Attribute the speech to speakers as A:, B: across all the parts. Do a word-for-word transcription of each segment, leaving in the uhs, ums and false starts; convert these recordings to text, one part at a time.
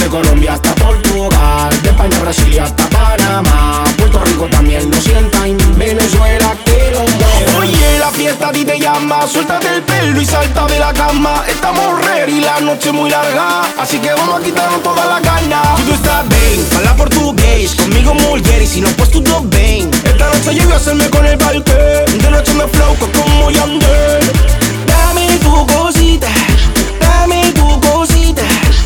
A: de Colombia hasta Portugal, de España a Brasil y hasta Panamá. Puerto Rico también lo sientan, Venezuela que lo mueva. Oye, la fiesta a ti te llama, suéltate el pelo y salta de la cama. Estamos ready, la noche muy larga, así que vamos a quitarnos toda la carne. Tudo está bem, fala português, comigo mulher, e se não pois tudo bem. Esta noche yo voy a hacerme con el balcón, de noche me flow como Yandel. Dame tu cosita, dame tu cosita,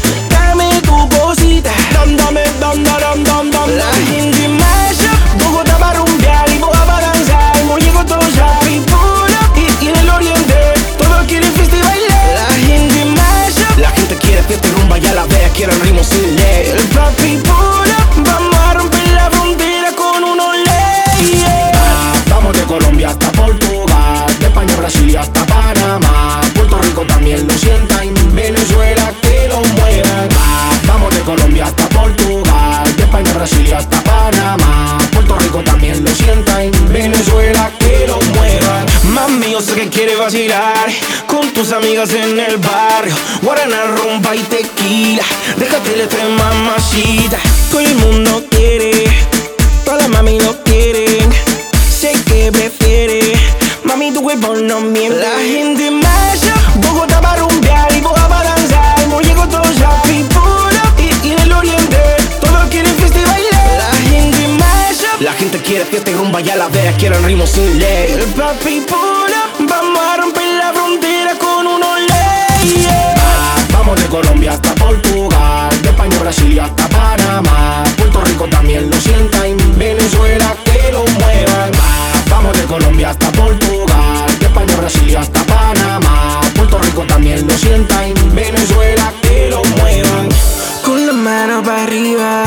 A: dame tu cosita. Dam, dame, dam, dam, dam, dam. La gente masha, Bogotá va a rumbear y Boga va a danzar. No llego todo ya, Pipula y, y en el oriente todos quieren fiesta y bailar. La gente masha, la gente quiere fiesta y rumba, ya la vea, quieren ritmo sin ley. El papi pula, vamos a romper la frontera con unos leyes. Ah, vamos de Colombia hasta Portugal, de España a Brasil y hasta Panamá. Puerto Rico también lo sienta, en Venezuela que lo muevan. Ah, vamos de Colombia hasta Portugal, de España a Brasil y hasta Panamá. Puerto Rico también lo sienta, en Venezuela que lo muevan. Mami, yo sé que quieres vacilar con tus amigas en el barrio, guaraná, rumba y tequila. Déjate la tres mamacita. Todo el mundo quiere, todas las mami lo quieren. Sé que prefiere, mami tu cuerpo no miente. La gente masha, Bogotá va a rumbear y Boga va a danzar. No llego todo ya, Pipula y, y en el oriente todos quieren fiesta y bailar. La gente masha, la gente quiere fiesta y rumba, ya la vea, quieren ritmo sin ley. El papi pula, vamos a romper la frontera con unos leyes. Ah, vamos de Colombia hasta Portugal, de España a Brasil y hasta Panamá. Puerto Rico también lo sienta, en Venezuela que lo muevan. Ah, vamos de Colombia hasta Portugal, de España a Brasil y hasta Panamá. Puerto Rico también lo sienta, en Venezuela que lo muevan. Con la mano para arriba,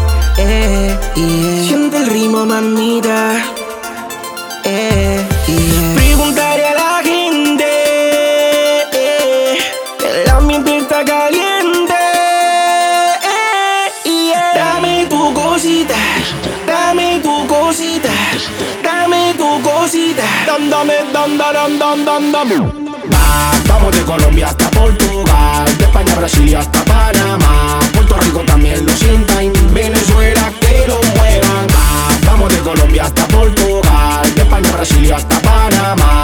A: eh, yeah. Siente el ritmo, mamita, eh, yeah. Preguntaré a la gente, eh, el ambiente está caliente, eh, yeah. Dame tu cosita, dame tu cosita, dame tu cosita. Dam, dame, dam, dam, dam, dam, dam. Ah, vamos de Colombia hasta Portugal, de España a Brasil y hasta Panamá. Puerto Rico también lo sienta, en Venezuela que lo muevan. Ah, vamos de Colombia hasta Portugal, de España a Brasil y hasta Panamá.